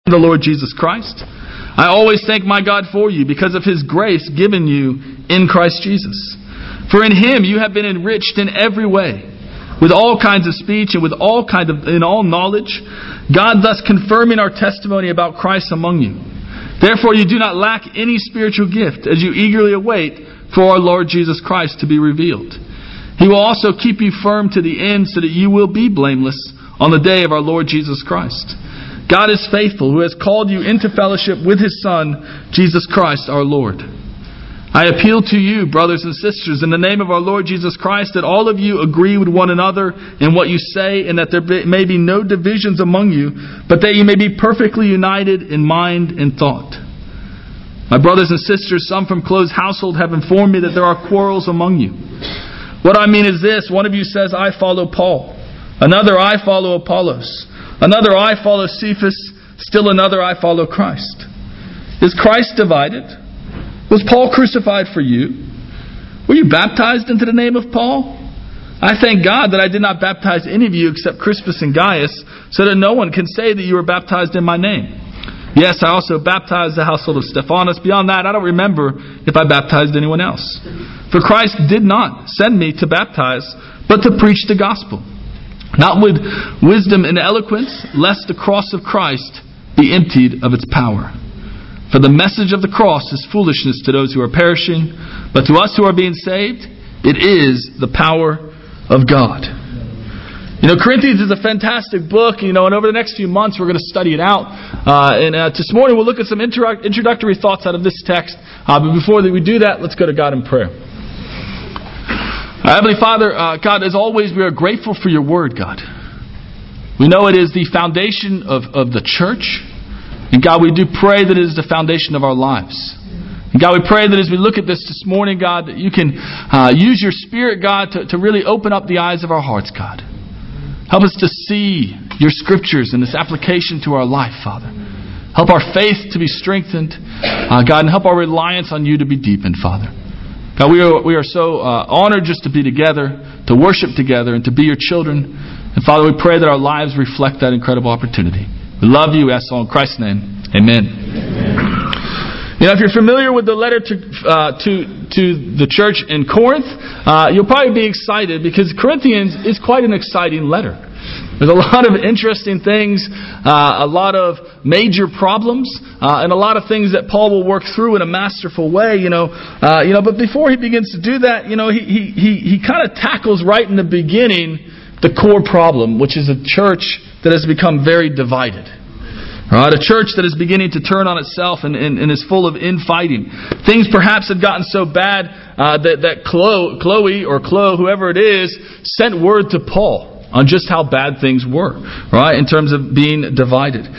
the Lord Jesus Christ. I always thank my God for you because of His grace given you in Christ Jesus. For in Him you have been enriched in every way, with all kinds of speech and with in all knowledge, God thus confirming our testimony about Christ among you. Therefore you do not lack any spiritual gift as you eagerly await for our Lord Jesus Christ to be revealed. He will also keep you firm to the end so that you will be blameless on the day of our Lord Jesus Christ. God is faithful, who has called you into fellowship with His Son, Jesus Christ our Lord. I appeal to you, brothers and sisters, in the name of our Lord Jesus Christ, that all of you agree with one another in what you say, and that there may be no divisions among you, but that you may be perfectly united in mind and thought. My brothers and sisters, some from close household have informed me that there are quarrels among you. What I mean is this: one of you says, I follow Paul. Another, I follow Apollos. Another, I follow Cephas. Still another, I follow Christ. Is Christ divided? Was Paul crucified for you? Were you baptized into the name of Paul? I thank God that I did not baptize any of you except Crispus and Gaius, so that no one can say that you were baptized in my name. Yes, I also baptized the household of Stephanas. Beyond that, I don't remember if I baptized anyone else. For Christ did not send me to baptize, but to preach the gospel. Not with wisdom and eloquence, lest the cross of Christ be emptied of its power. For the message of the cross is foolishness to those who are perishing, but to us who are being saved, it is the power of God. Corinthians is a fantastic book, and over the next few months we're going to study it out. This morning we'll look at some introductory thoughts out of this text. But before we do that, let's go to God in prayer. Heavenly Father, God, as always, we are grateful for your word, God. We know it is the foundation of the church. And God, we do pray that it is the foundation of our lives. And God, we pray that as we look at this morning, God, that you can use your Spirit, God, to really open up the eyes of our hearts, God. Help us to see your scriptures and this application to our life, Father. Help our faith to be strengthened, God, and help our reliance on you to be deepened, Father. God, we are so honored just to be together, to worship together, and to be your children. And Father, we pray that our lives reflect that incredible opportunity. We love you. We ask all in Christ's name. Amen. If you're familiar with the letter to the church in Corinth, you'll probably be excited because Corinthians is quite an exciting letter. There's a lot of interesting things, a lot of major problems, and a lot of things that Paul will work through in a masterful way. But before he begins to do that, he kind of tackles right in the beginning the core problem, which is a church that has become very divided. Right? A church that is beginning to turn on itself and is full of infighting. Things perhaps have gotten so bad that Chloe, whoever it is, sent word to Paul on just how bad things were, right? In terms of being divided.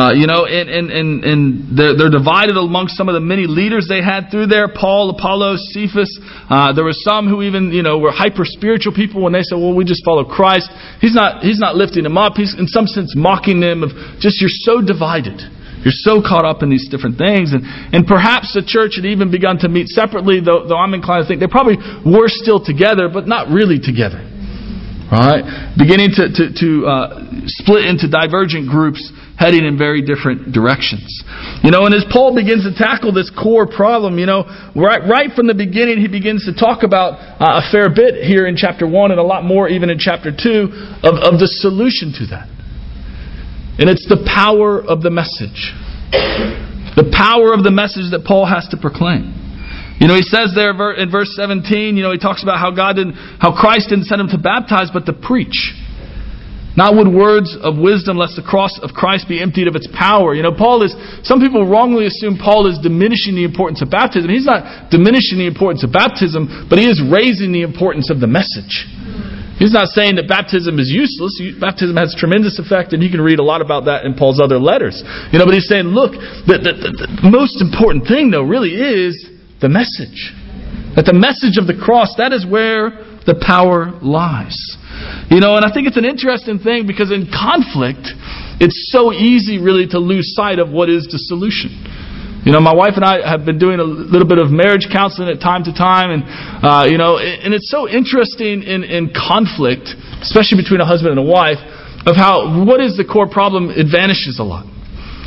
And they're divided amongst some of the many leaders they had through there. Paul, Apollos, Cephas. There were some who even, were hyper-spiritual people when they said, well, we just follow Christ. He's not lifting them up. He's in some sense mocking them of just, you're so divided. You're so caught up in these different things. And perhaps the church had even begun to meet separately, though I'm inclined to think they probably were still together, but not really together. Right? Beginning to split into divergent groups heading in very different directions. And as Paul begins to tackle this core problem, right from the beginning he begins to talk about a fair bit here in chapter 1 and a lot more even in chapter 2 of the solution to that. And it's the power of the message. The power of the message that Paul has to proclaim. He says there in verse 17, he talks about how Christ didn't send him to baptize, but to preach. Not with words of wisdom, lest the cross of Christ be emptied of its power. Some people wrongly assume Paul is diminishing the importance of baptism. He's not diminishing the importance of baptism, but he is raising the importance of the message. He's not saying that baptism is useless. Baptism has tremendous effect, and you can read a lot about that in Paul's other letters. But he's saying, look, the most important thing, though, really is the message. That the message of the cross, that is where the power lies. And I think it's an interesting thing because in conflict, it's so easy really to lose sight of what is the solution. My wife and I have been doing a little bit of marriage counseling at time to time, and and it's so interesting in conflict, especially between a husband and a wife, of how what is the core problem? It vanishes a lot.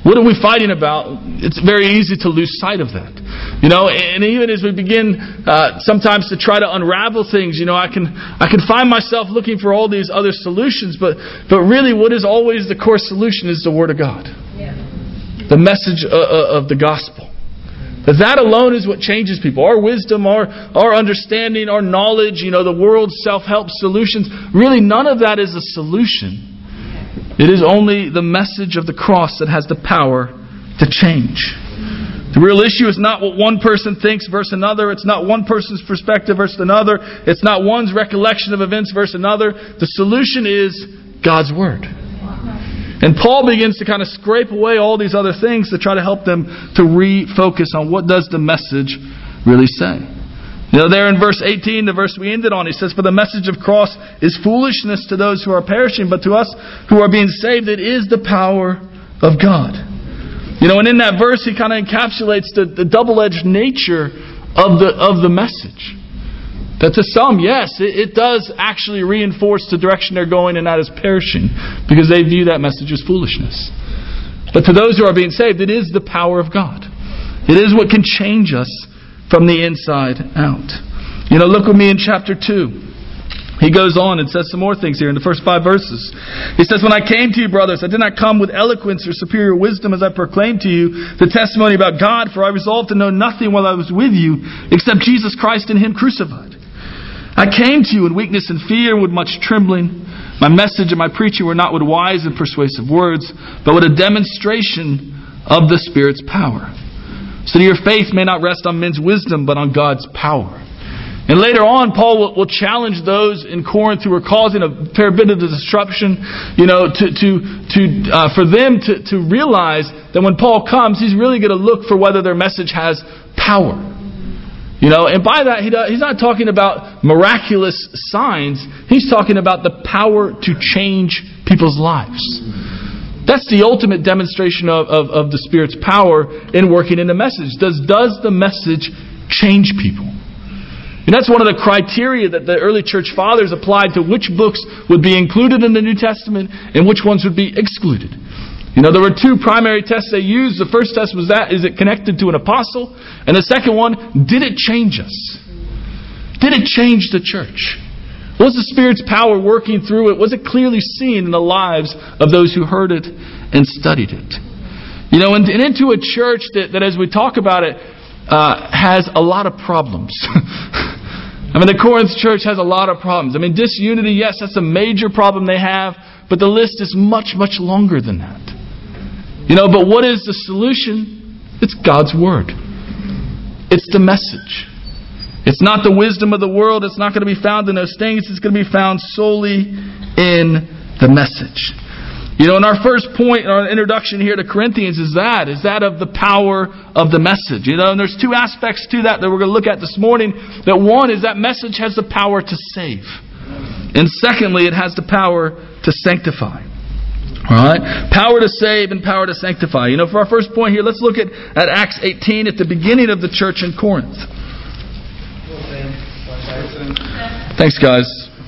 What are we fighting about? It's very easy to lose sight of that. And even as we begin sometimes to try to unravel things, I can find myself looking for all these other solutions, but really what is always the core solution is the Word of God. Yeah. The message of the gospel. That alone is what changes people. Our wisdom, our understanding, our knowledge, the world's self-help solutions, really none of that is a solution. It is only the message of the cross that has the power to change. The real issue is not what one person thinks versus another. It's not one person's perspective versus another. It's not one's recollection of events versus another. The solution is God's Word. And Paul begins to kind of scrape away all these other things to try to help them to refocus on what does the message really say. There in verse 18, the verse we ended on, he says, "For the message of cross is foolishness to those who are perishing, but to us who are being saved, it is the power of God." And in that verse, he kind of encapsulates the double-edged nature of the message. That to some, yes, it does actually reinforce the direction they're going, and that is perishing, because they view that message as foolishness. But to those who are being saved, it is the power of God. It is what can change us from the inside out. Look with me in chapter 2. He goes on and says some more things here in the first 5 verses. He says, "When I came to you, brothers, I did not come with eloquence or superior wisdom as I proclaimed to you the testimony about God, for I resolved to know nothing while I was with you except Jesus Christ and Him crucified. I came to you in weakness and fear and with much trembling. My message and my preaching were not with wise and persuasive words, but with a demonstration of the Spirit's power. So that your faith may not rest on men's wisdom, but on God's power." And later on, Paul will challenge those in Corinth who were causing a fair bit of disruption, for them to realize that when Paul comes, he's really going to look for whether their message has power. And by that, he's not talking about miraculous signs. He's talking about the power to change people's lives. That's the ultimate demonstration of the Spirit's power in working in the message. Does the message change people? And that's one of the criteria that the early church fathers applied to which books would be included in the New Testament and which ones would be excluded. There were 2 primary tests they used. The first test was is it connected to an apostle? And the second one, did it change us? Did it change the church? Was the Spirit's power working through it? Was it clearly seen in the lives of those who heard it and studied it? And into a church that as we talk about it, has a lot of problems. The Corinth church has a lot of problems. Disunity, yes, that's a major problem they have, but the list is much, much longer than that. But what is the solution? It's God's Word. It's the message. It's not the wisdom of the world. It's not going to be found in those things. It's going to be found solely in the message. And our first point, our introduction here to Corinthians is that of the power of the message. And there's 2 aspects to that we're going to look at this morning. That one is that message has the power to save. And secondly, it has the power to sanctify. Alright? Power to save and power to sanctify. For our first point here, let's look at Acts 18 at the beginning of the church in Corinth. Thanks, guys.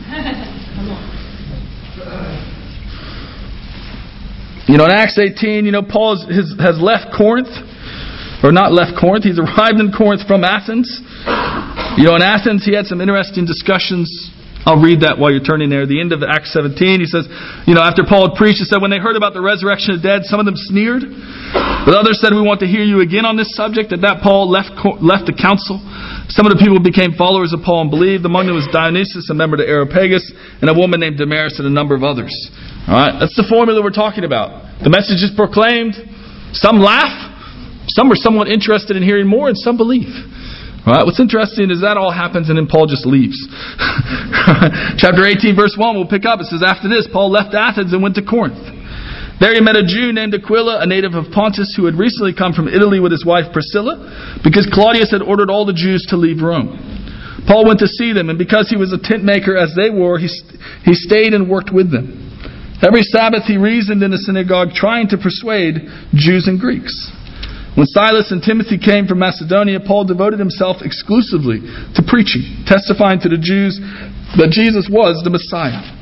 In Acts 18, Paul has left Corinth. Or not left Corinth. He's arrived in Corinth from Athens. In Athens, he had some interesting discussions. I'll read that while you're turning there. The end of Acts 17, he says, after Paul had preached, he said, when they heard about the resurrection of the dead, some of them sneered. But others said, we want to hear you again on this subject. At that, Paul left the council. Some of the people became followers of Paul and believed. Among them was Dionysius, a member of the Areopagus, and a woman named Damaris, and a number of others. All right, that's the formula we're talking about. The message is proclaimed. Some laugh. Some are somewhat interested in hearing more, and some believe. All right, what's interesting is that all happens, and then Paul just leaves. Chapter 18, verse 1, we'll pick up. It says, after this, Paul left Athens and went to Corinth. There he met a Jew named Aquila, a native of Pontus, who had recently come from Italy with his wife Priscilla, because Claudius had ordered all the Jews to leave Rome. Paul went to see them, and because he was a tent maker as they were, he stayed and worked with them. Every Sabbath he reasoned in the synagogue, trying to persuade Jews and Greeks. When Silas and Timothy came from Macedonia, Paul devoted himself exclusively to preaching, testifying to the Jews that Jesus was the Messiah.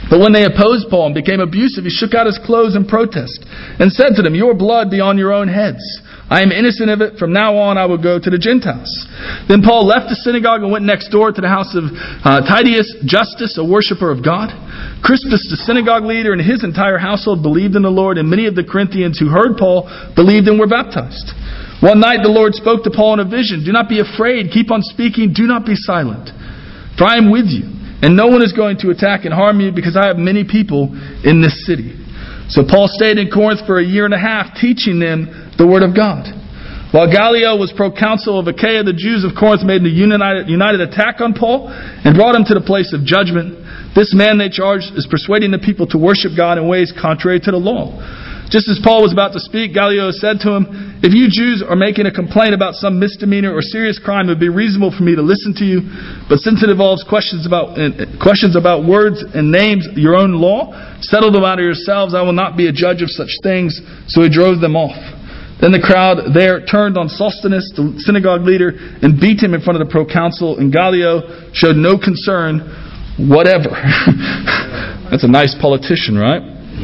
But when they opposed Paul and became abusive, he shook out his clothes in protest and said to them, "Your blood be on your own heads. I am innocent of it. From now on I will go to the Gentiles." Then Paul left the synagogue and went next door to the house of Titius Justus, a worshiper of God. Crispus, the synagogue leader, and his entire household believed in the Lord, and many of the Corinthians who heard Paul believed and were baptized. One night the Lord spoke to Paul in a vision. "Do not be afraid. Keep on speaking. Do not be silent. For I am with you. And no one is going to attack and harm you, because I have many people in this city." So Paul stayed in Corinth for a year and a half, teaching them the Word of God. While Gallio was proconsul of Achaia, the Jews of Corinth made a united attack on Paul and brought him to the place of judgment. This man, they charged, is persuading the people to worship God in ways contrary to the law. Just as Paul was about to speak, Gallio said to him, "If you Jews are making a complaint about some misdemeanor or serious crime, it would be reasonable for me to listen to you. But since it involves questions about words and names, your own law, settle the matter yourselves. I will not be a judge of such things." So he drove them off. Then the crowd there turned on Sosthenes, the synagogue leader, and beat him in front of the proconsul, and Gallio showed no concern whatever. That's a nice politician, right?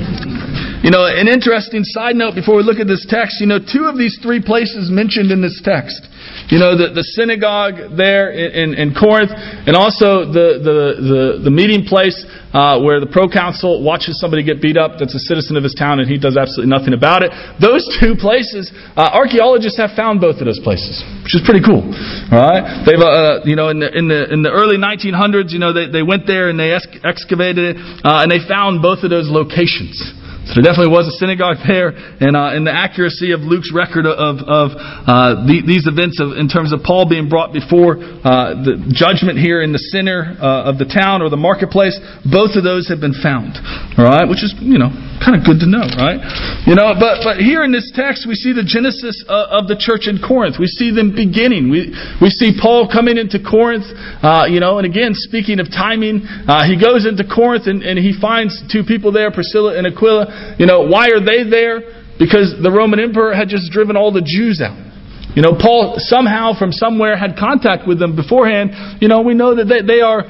An interesting side note before we look at this text, two of these three places mentioned in this text, the synagogue there in Corinth, and also the meeting place where the proconsul watches somebody get beat up that's a citizen of his town and he does absolutely nothing about it. Those two places, archaeologists have found both of those places, which is pretty cool. All right, they've in the early 1900s, they went there and they excavated it and they found both of those locations. So there definitely was a synagogue there, and the accuracy of Luke's record of these events in terms of Paul being brought before the judgment here in the center of the town or the marketplace, both of those have been found. All right, which is kind of good to know, right? But here in this text we see the genesis of the church in Corinth. We see them beginning. We see Paul coming into Corinth, and again, speaking of timing, he goes into Corinth and he finds two people there, Priscilla and Aquila. Why are they there? Because the Roman emperor had just driven all the Jews out. Paul somehow from somewhere had contact with them beforehand. We know that they are,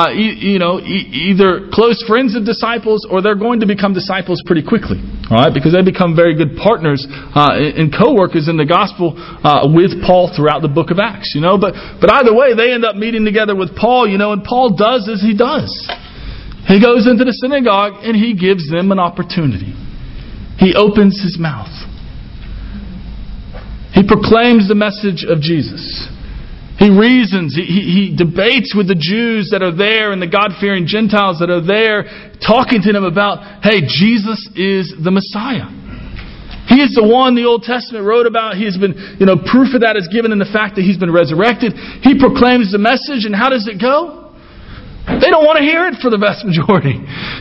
either close friends of disciples or they're going to become disciples pretty quickly. All right, because they become very good partners and co-workers in the gospel with Paul throughout the book of Acts. But either way, they end up meeting together with Paul. And Paul does as he does. He goes into the synagogue and he gives them an opportunity. He opens his mouth. He proclaims the message of Jesus. He reasons. He debates with the Jews that are there and the God-fearing Gentiles that are there, talking to them about, hey, Jesus is the Messiah. He is the one the Old Testament wrote about. He has been, proof of that is given in the fact that He's been resurrected. He proclaims the message, and how does it go? They don't want to hear it for the vast majority.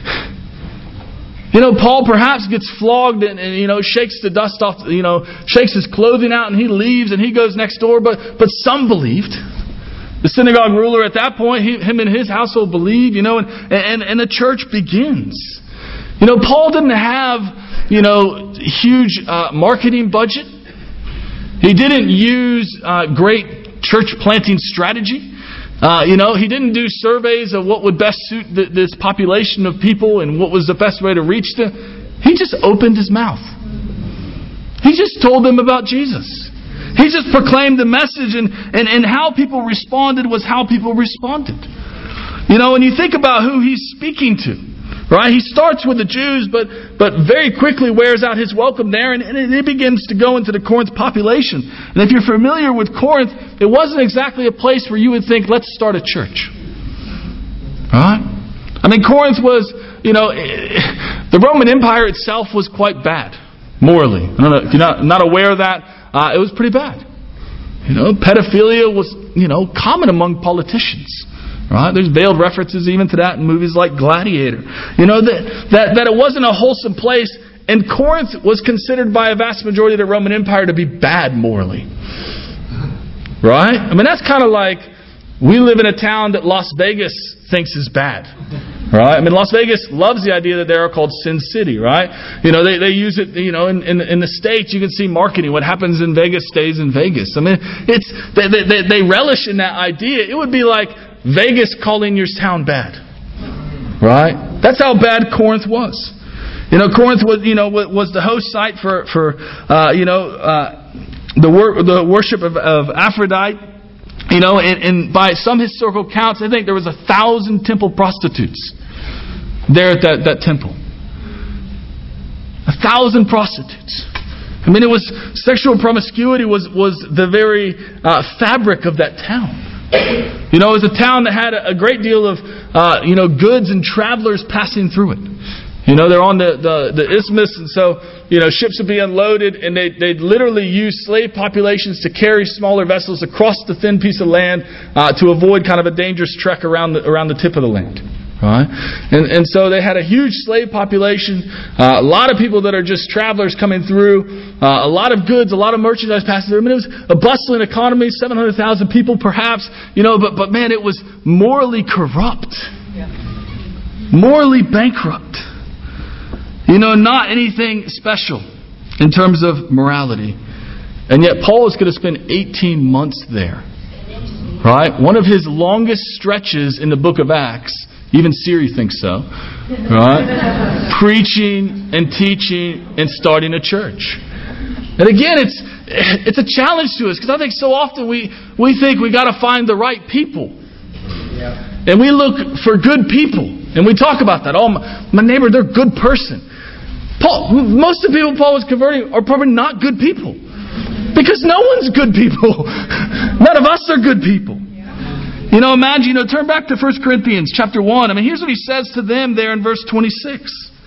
Paul perhaps gets flogged and shakes the dust off, shakes his clothing out and he leaves and he goes next door. But some believed. The synagogue ruler at that point, him and his household believed, and the church begins. Paul didn't have, huge marketing budget. He didn't use great church planting strategy. He didn't do surveys of what would best suit this population of people and what was the best way to reach them. He just opened his mouth. He just told them about Jesus. He just proclaimed the message, and how people responded was how people responded. And you think about who he's speaking to. Right? He starts with the Jews, but very quickly wears out his welcome there, and it begins to go into the Corinth population. And if you're familiar with Corinth, it wasn't exactly a place where you would think, let's start a church. Right? Corinth was, the Roman Empire itself was quite bad, morally. I don't know if you're not aware of that. It was pretty bad. Pedophilia was, common among politicians. Right? There's veiled references even to that in movies like Gladiator. That it wasn't a wholesome place, and Corinth was considered by a vast majority of the Roman Empire to be bad morally. Right? That's kind of like we live in a town that Las Vegas thinks is bad. Right? Las Vegas loves the idea that they are called Sin City, right? They use it, in the States you can see marketing. What happens in Vegas stays in Vegas. It's they relish in that idea. It would be like Vegas calling your town bad. Right? That's how bad Corinth was. Corinth was the host site for the worship of Aphrodite. And by some historical accounts, I think there was 1,000 temple prostitutes there at that temple. 1,000 prostitutes. It was sexual promiscuity was the very fabric of that town. It was a town that had a great deal of goods and travelers passing through it. They're on the isthmus, and so ships would be unloaded, and they'd literally use slave populations to carry smaller vessels across the thin piece of land to avoid kind of a dangerous trek around the tip of the land. Right? And so they had a huge slave population, a lot of people that are just travelers coming through, a lot of goods, a lot of merchandise passing through. It was a bustling economy, 700,000 people perhaps, but man, it was morally corrupt, morally bankrupt. Not anything special in terms of morality. And yet Paul is going to spend 18 months there. Right? One of his longest stretches in the book of Acts. Even Siri thinks so. Right? Preaching and teaching and starting a church. And again, it's a challenge to us, because I think so often we think we got to find the right people. And we look for good people. And we talk about that. Oh, my neighbor, they're a good person. Most of the people Paul was converting are probably not good people. Because no one's good people. None of us are good people. Imagine, turn back to 1 Corinthians chapter 1. Here's what he says to them there in verse 26.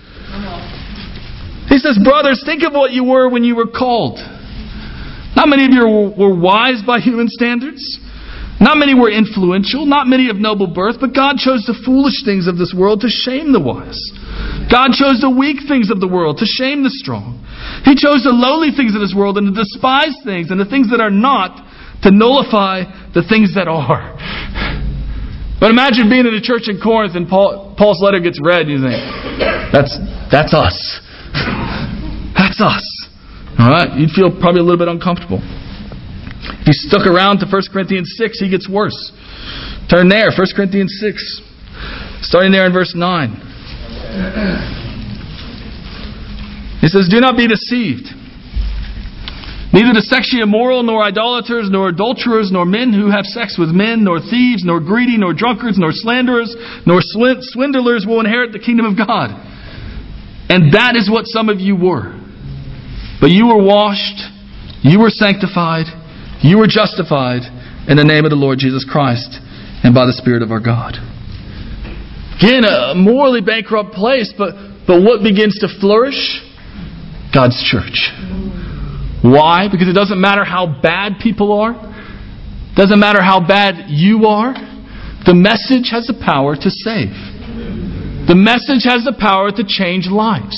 He says, brothers, think of what you were when you were called. Not many of you were wise by human standards. Not many were influential. Not many of noble birth. But God chose the foolish things of this world to shame the wise. God chose the weak things of the world to shame the strong. He chose the lowly things of this world and the despised things and the things that are not to nullify the things that are. But imagine being in a church in Corinth and Paul's letter gets read and you think, that's us. That's us. Alright? You'd feel probably a little bit uncomfortable. If you stuck around to 1 Corinthians 6, he gets worse. Turn there, 1 Corinthians 6. Starting there in verse 9. He says, do not be deceived. Neither the sexually immoral, nor idolaters, nor adulterers, nor men who have sex with men, nor thieves, nor greedy, nor drunkards, nor slanderers, nor swindlers will inherit the kingdom of God. And that is what some of you were. But you were washed, you were sanctified, you were justified in the name of the Lord Jesus Christ and by the Spirit of our God. Again, a morally bankrupt place, but what begins to flourish? God's church. Why? Because it doesn't matter how bad people are. It doesn't matter how bad you are. The message has the power to save. The message has the power to change lives.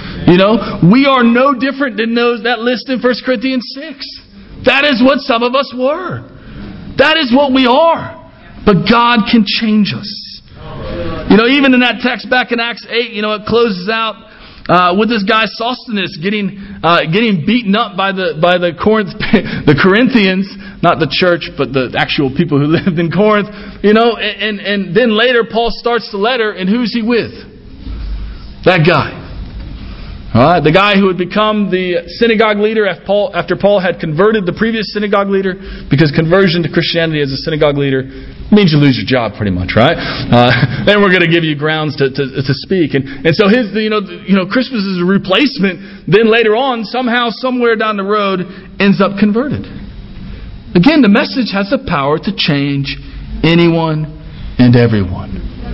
We are no different than that list in 1 Corinthians 6. That is what some of us were. That is what we are. But God can change us. Even in that text back in Acts 8, it closes out with this guy Sosthenes getting beaten up by the Corinthians, not the church, but the actual people who lived in Corinth. And then later Paul starts the letter, and who's he with? That guy. All right, the guy who would become the synagogue leader after Paul had converted the previous synagogue leader, because conversion to Christianity as a synagogue leader means you lose your job pretty much, right? Then we're going to give you grounds to speak, and so his Crispus is a replacement. Then later on, somehow, somewhere down the road, ends up converted. Again, the message has the power to change anyone and everyone.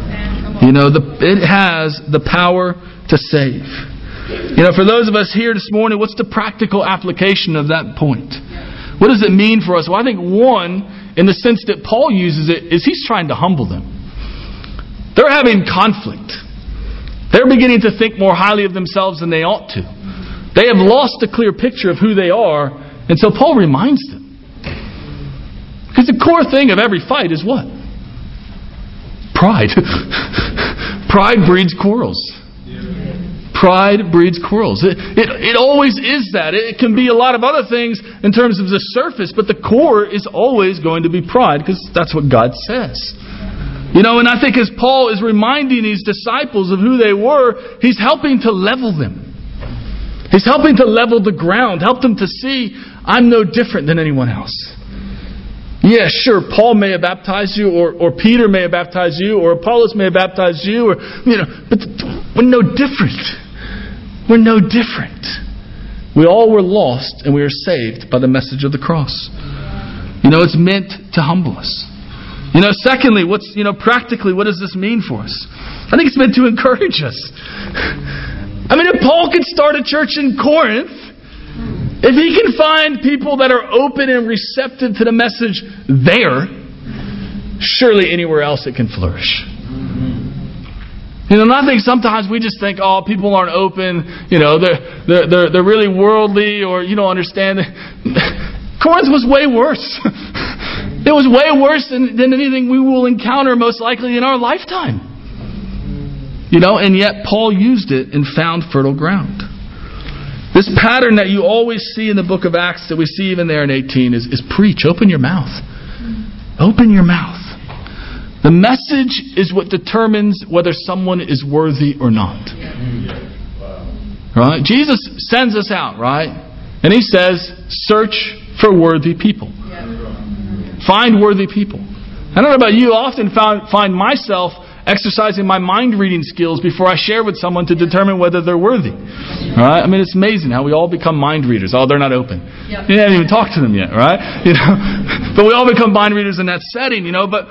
It has the power to save. For those of us here this morning, what's the practical application of that point? What does it mean for us? Well, I think one, in the sense that Paul uses it, is he's trying to humble them. They're having conflict. They're beginning to think more highly of themselves than they ought to. They have lost a clear picture of who they are, and so Paul reminds them. Because the core thing of every fight is what? Pride. Pride breeds quarrels. Pride breeds quarrels. It always is that. It can be a lot of other things in terms of the surface, but the core is always going to be pride, because that's what God says. And I think as Paul is reminding these disciples of who they were, he's helping to level them. He's helping to level the ground, help them to see, I'm no different than anyone else. Yeah, sure, Paul may have baptized you, or Peter may have baptized you, or Apollos may have baptized you, but we're no different. We're no different. We all were lost, and we are saved by the message of the cross. It's meant to humble us. Secondly, practically, what does this mean for us? I think it's meant to encourage us. If Paul could start a church in Corinth, if he can find people that are open and receptive to the message there, surely anywhere else it can flourish. I think sometimes we just think, people aren't open, they're really worldly, or you don't understand. Corinth was way worse. It was way worse than anything we will encounter most likely in our lifetime. And yet Paul used it and found fertile ground. This pattern that you always see in the book of Acts, that we see even there in 18, is preach. Open your mouth. Open your mouth. The message is what determines whether someone is worthy or not. Right? Jesus sends us out, right? And He says, search for worthy people. Find worthy people. I don't know about you, I often find myself exercising my mind reading skills before I share with someone to determine whether they're worthy. Right? It's amazing how we all become mind readers. They're not open. You haven't even talked to them yet, right? But we all become mind readers in that setting, But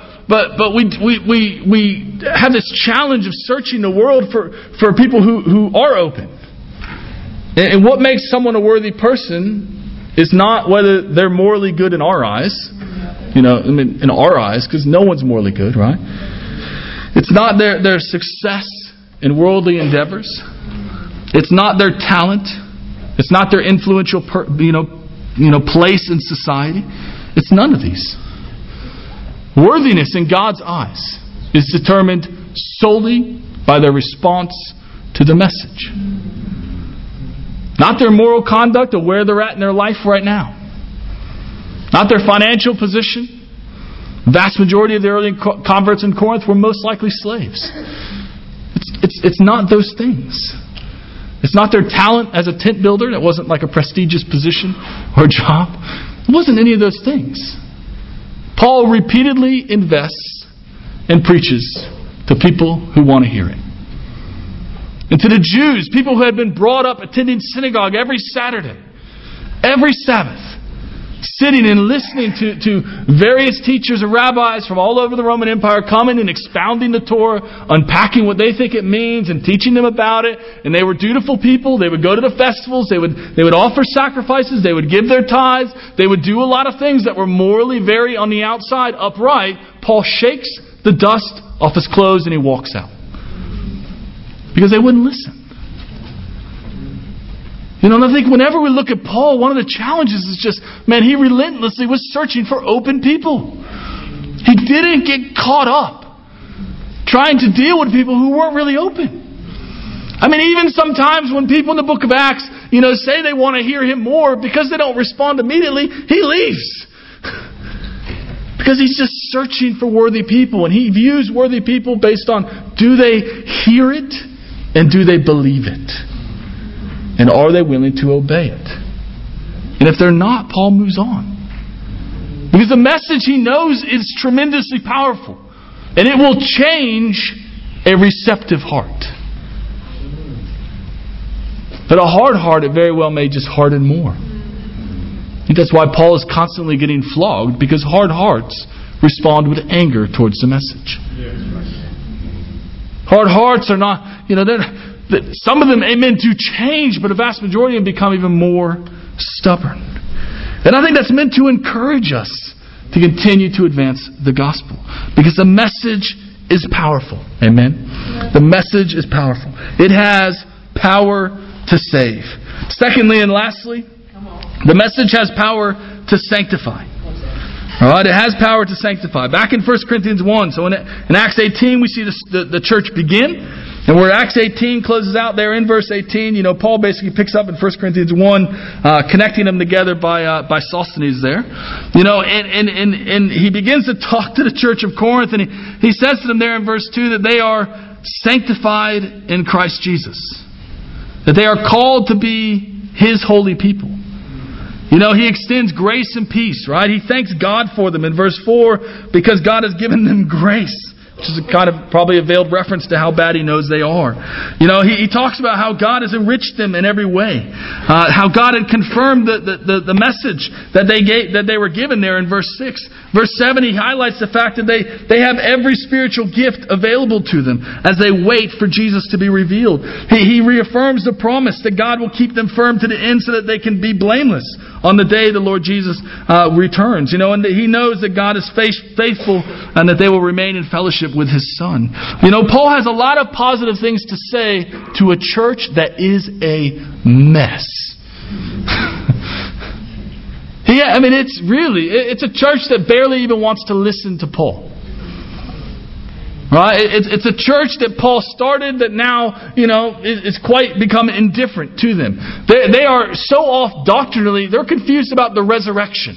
we have this challenge of searching the world for people who are open. And what makes someone a worthy person is not whether they're morally good in our eyes. In our eyes, because no one's morally good, right? It's not their success in worldly endeavors. It's not their talent. It's not their influential place in society. It's none of these. Worthiness in God's eyes is determined solely by their response to the message. Not their moral conduct or where they're at in their life right now. Not their financial position. The vast majority of the early converts in Corinth were most likely slaves. It's not those things. It's not their talent as a tent builder. That wasn't like a prestigious position or job. It wasn't any of those things. Paul repeatedly invests and preaches to people who want to hear it. And to the Jews, people who had been brought up attending synagogue every Saturday, every Sabbath, sitting and listening to various teachers and rabbis from all over the Roman Empire coming and expounding the Torah, unpacking what they think it means and teaching them about it. And they were dutiful people. They would go to the festivals. They would offer sacrifices. They would give their tithes. They would do a lot of things that were morally very on the outside, upright. Paul shakes the dust off his clothes and he walks out. Because they wouldn't listen. And I think whenever we look at Paul, one of the challenges is just, he relentlessly was searching for open people. He didn't get caught up trying to deal with people who weren't really open. Even sometimes when people in the book of Acts, say they want to hear him more, because they don't respond immediately, he leaves. Because he's just searching for worthy people. And he views worthy people based on, do they hear it and do they believe it? And are they willing to obey it? And if they're not, Paul moves on. Because the message he knows is tremendously powerful. And it will change a receptive heart. But a hard heart, it very well may just harden more. I think that's why Paul is constantly getting flogged, because hard hearts respond with anger towards the message. Hard hearts are not, some of them aim to change, but a vast majority of them become even more stubborn. And I think that's meant to encourage us to continue to advance the gospel, because the message is powerful. Amen? The message is powerful. It has power to save. Secondly and lastly, the message has power to sanctify. Alright, it has power to sanctify. Back in 1 Corinthians 1, so in Acts 18 we see the church begin. And And where Acts 18 closes out there in verse 18, Paul basically picks up in 1 Corinthians 1, connecting them together by Sosthenes there. And he begins to talk to the church of Corinth, and he says to them there in verse 2 that they are sanctified in Christ Jesus. That they are called to be His holy people. He extends grace and peace, right? He thanks God for them in verse 4 because God has given them grace, which is a kind of probably a veiled reference to how bad He knows they are. He talks about how God has enriched them in every way. How God had confirmed the message that they were given there in verse 6. Verse 7, he highlights the fact that they have every spiritual gift available to them as they wait for Jesus to be revealed. He reaffirms the promise that God will keep them firm to the end so that they can be blameless on the day the Lord Jesus returns. And he knows that God is faithful and that they will remain in fellowship with His Son. Paul has a lot of positive things to say to a church that is a mess. It's a church that barely even wants to listen to Paul. Right? It's a church that Paul started that now, is quite become indifferent to them. They are so off doctrinally, they're confused about the resurrection.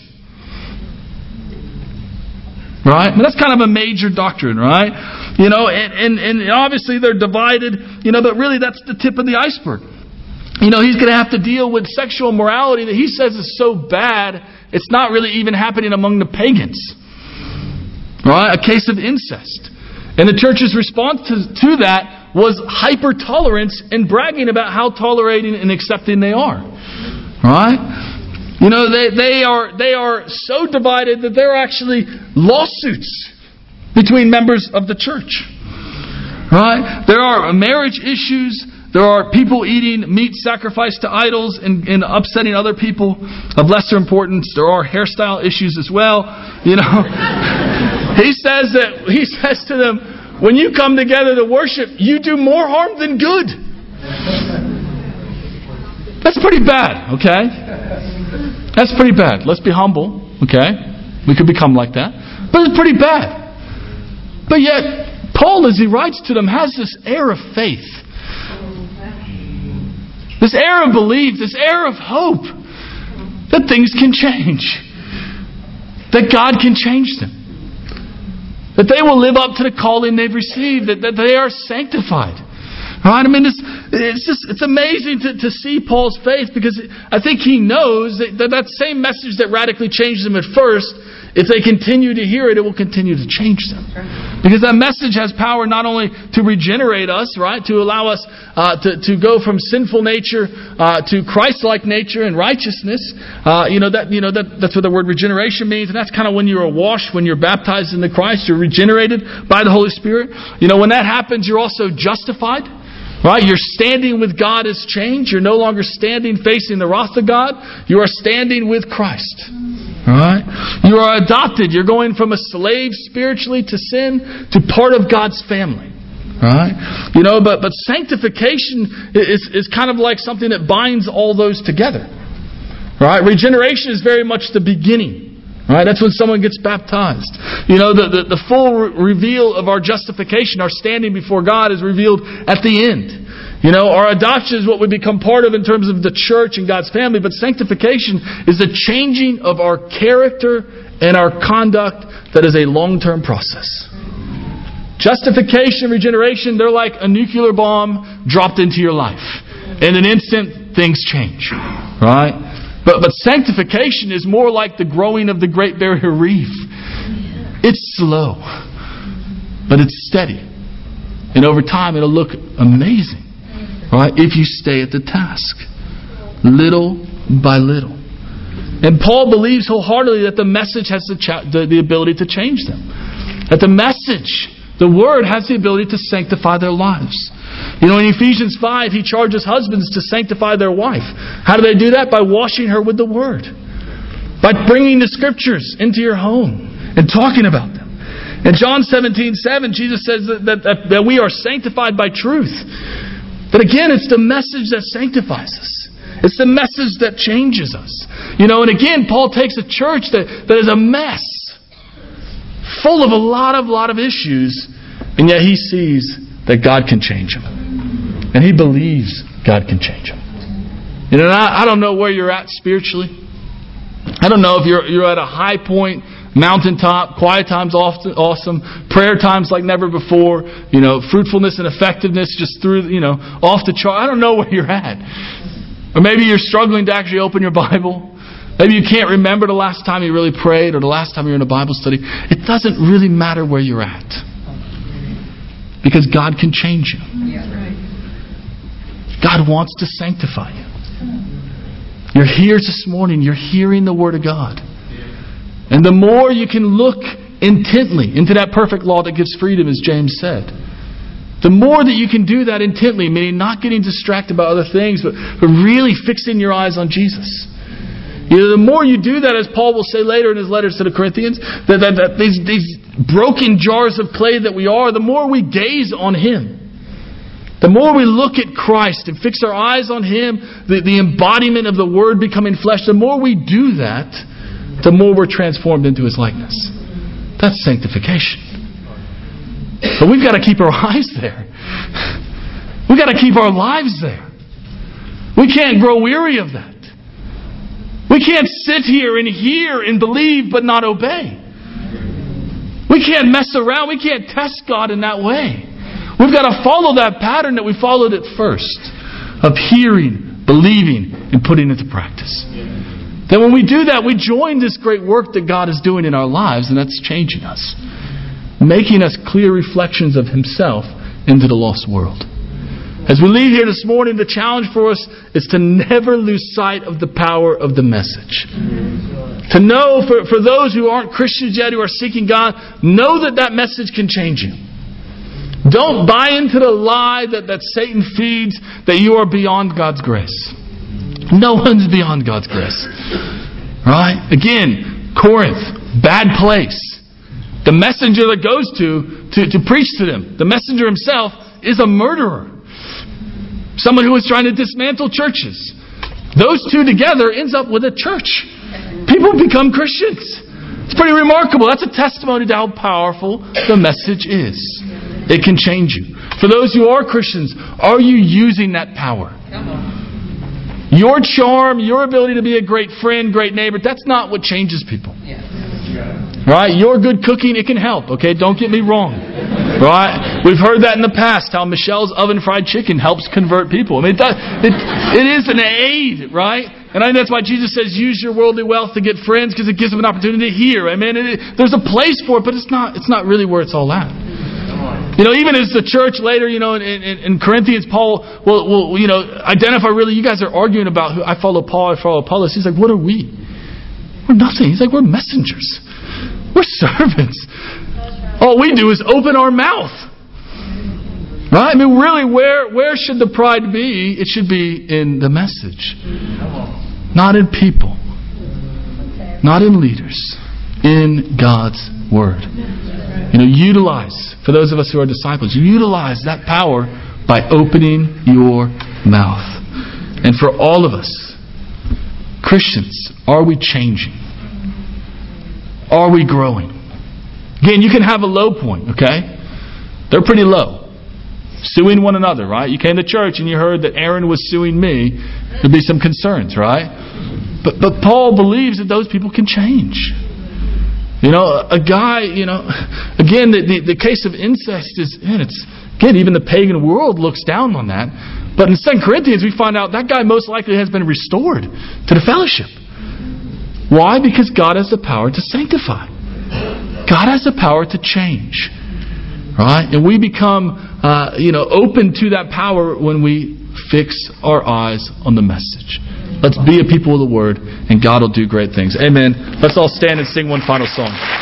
Right? That's kind of a major doctrine, right? And obviously they're divided, but really that's the tip of the iceberg. He's going to have to deal with sexual morality that he says is so bad, it's not really even happening among the pagans. Right? A case of incest. And the church's response to that was hyper-tolerance and bragging about how tolerating and accepting they are. Right? They are so divided that there are actually lawsuits between members of the church. Right? There are marriage issues. There are people eating meat sacrificed to idols and upsetting other people of lesser importance. There are hairstyle issues as well. He says to them, when you come together to worship, you do more harm than good. That's pretty bad, okay? That's pretty bad. Let's be humble, okay? We could become like that. But it's pretty bad. But yet, Paul, as he writes to them, has this air of faith. This air of belief, this air of hope that things can change. That God can change them. That they will live up to the calling they've received. That they are sanctified. Right? It's amazing to see Paul's faith, because I think he knows that same message that radically changed them at first, if they continue to hear it, it will continue to change them. Because that message has power not only to regenerate us, right, to allow us to go from sinful nature to Christ-like nature and righteousness. That's what the word regeneration means, and that's kind of when you are washed, when you're baptized into Christ, you're regenerated by the Holy Spirit. When that happens, you're also justified. Right? Your standing with God has changed. You're no longer standing facing the wrath of God. You are standing with Christ. Right? You are adopted. You're going from a slave spiritually to sin to part of God's family. Right? But sanctification is kind of like something that binds all those together. Right? Regeneration is very much the beginning. Right? That's when someone gets baptized. The full reveal of our justification, our standing before God, is revealed at the end. Our adoption is what we become part of in terms of the church and God's family, but sanctification is the changing of our character and our conduct that is a long-term process. Justification, regeneration, they're like a nuclear bomb dropped into your life. In an instant, things change. Right? But sanctification is more like the growing of the Great Barrier Reef. It's slow, but it's steady. And over time, it'll look amazing. Right? If you stay at the task. Little by little. And Paul believes wholeheartedly that the message has the ability to change them. That the message, the Word, has the ability to sanctify their lives. In Ephesians 5, he charges husbands to sanctify their wife. How do they do that? By washing her with the Word. By bringing the Scriptures into your home and talking about them. In John 17:7, Jesus says that we are sanctified by truth. But again, it's the message that sanctifies us. It's the message that changes us. And again, Paul takes a church that is a mess, full of a lot of issues, and yet he sees that God can change them. and he believes God can change him. You know, I don't know where you're at spiritually. I don't know if you're at a high point, mountaintop, quiet times awesome, prayer times like never before, fruitfulness and effectiveness just through, off the chart. I don't know where you're at. Or maybe you're struggling to actually open your Bible. Maybe you can't remember the last time you really prayed or the last time you were in a Bible study. It doesn't really matter where you're at. Because God can change you. God wants to sanctify you. You're here this morning. You're hearing the Word of God. And the more you can look intently into that perfect law that gives freedom, as James said, the more that you can do that intently, meaning not getting distracted by other things, but really fixing your eyes on Jesus. The more you do that, as Paul will say later in his letters to the Corinthians, that these broken jars of clay that we are, the more we gaze on Him. The more we look at Christ and fix our eyes on Him, the embodiment of the Word becoming flesh, the more we do that, the more we're transformed into His likeness. That's sanctification. But we've got to keep our eyes there. We've got to keep our lives there. We can't grow weary of that. We can't sit here and hear and believe but not obey. We can't mess around. We can't test God in that way. We've got to follow that pattern that we followed at first of hearing, believing, and putting into practice. Then when we do that, we join this great work that God is doing in our lives, and that's changing us. Making us clear reflections of Himself into the lost world. As we leave here this morning, the challenge for us is to never lose sight of the power of the message. To know, for those who aren't Christians yet, who are seeking God, know that message can change you. Don't buy into the lie that Satan feeds that you are beyond God's grace. No one's beyond God's grace. Right? Again, Corinth, bad place. The messenger that goes to preach to them, the messenger himself is a murderer. Someone who is trying to dismantle churches. Those two together ends up with a church. People become Christians. It's pretty remarkable. That's a testimony to how powerful the message is. It can change you. For those who are Christians, are you using that power? Your charm, your ability to be a great friend, great neighbor, that's not what changes people. Right? Your good cooking, it can help. Okay, don't get me wrong. Right? We've heard that in the past, how Michelle's oven fried chicken helps convert people. I mean, it is an aid, right? And I think that's why Jesus says, use your worldly wealth to get friends, because it gives them an opportunity to hear. I mean, there's a place for it, but it's not really where it's all at. Even as the church later, in Corinthians, Paul will identify really, you guys are arguing about who I follow Paul, I follow Apollos. He's like, what are we? We're nothing. He's like, we're messengers. We're servants. All we do is open our mouth. Right? I mean, really, where should the pride be? It should be in the message. Not in people. Not in leaders. In God's Word. Utilize, for those of us who are disciples, utilize that power by opening your mouth. And for all of us, Christians, are we changing? Are we growing? Again, you can have a low point, okay? They're pretty low. Suing one another, right? You came to church and you heard that Aaron was suing me. There'd be some concerns, right? But Paul believes that those people can change. A guy, again, the case of incest is, even the pagan world looks down on that. But in 2 Corinthians, we find out that guy most likely has been restored to the fellowship. Why? Because God has the power to sanctify. God has the power to change. Right? And we become, open to that power when we fix our eyes on the message. Let's be a people of the Word, and God will do great things. Amen. Let's all stand and sing one final song.